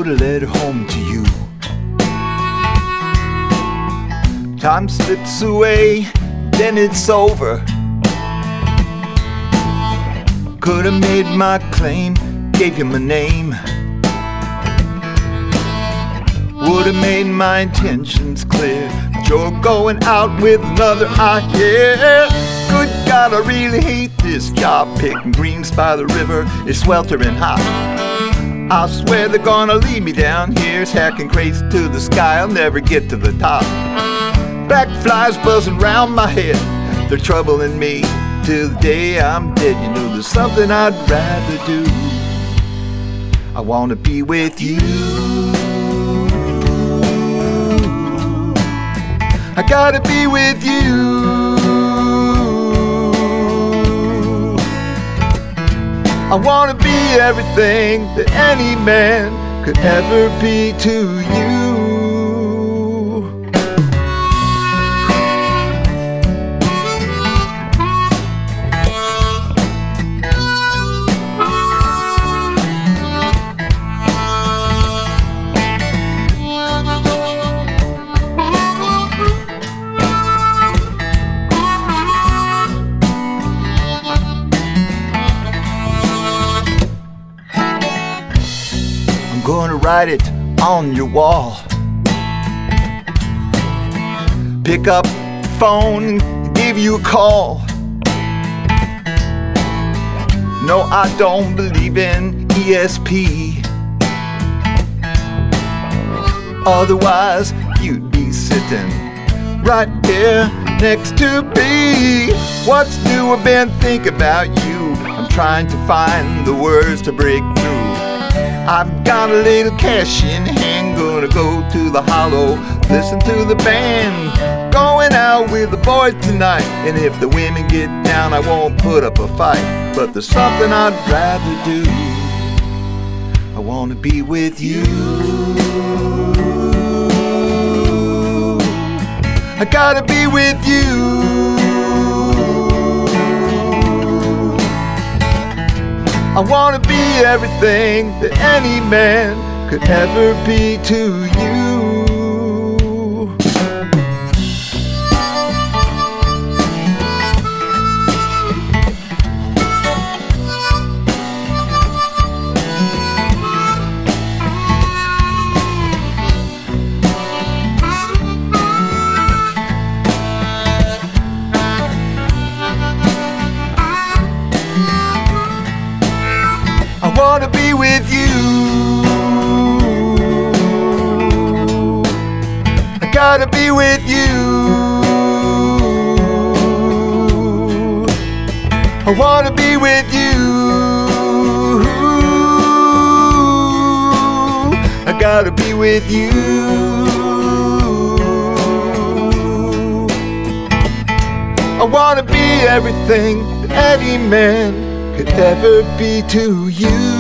wrote a letter home to you. Time slips away, then it's over. Could have made my claim, gave you my name. Would have made my intentions clear, but you're going out with another, I hear. Good God, I really hate this job, picking greens by the river. It's sweltering hot. I swear they're gonna leave me down here, hacking crates to the sky, I'll never get to the top. Black flies buzzing round my head, they're troubling me till the day I'm dead. You know there's something I'd rather do. I wanna be with you. I gotta be with you. I wanna be everything that any man could ever be to you. Gonna write it on your wall. Pick up the phone and give you a call. No, I don't believe in ESP. Otherwise, you'd be sitting right here next to me. What's new? I've been thinking about you. I'm trying to find the words to break through. I've got a little cash in hand, gonna go to the Hollow, listen to the band, going out with the boys tonight. And if the women get down, I won't put up a fight, but there's something I'd rather do. I wanna be with you. I gotta be with you. I wanna be everything that any man could ever be to you. I wanna be with you. I gotta be with you. I wanna be with you. I gotta be with you. I wanna be everything that any man could ever be to you.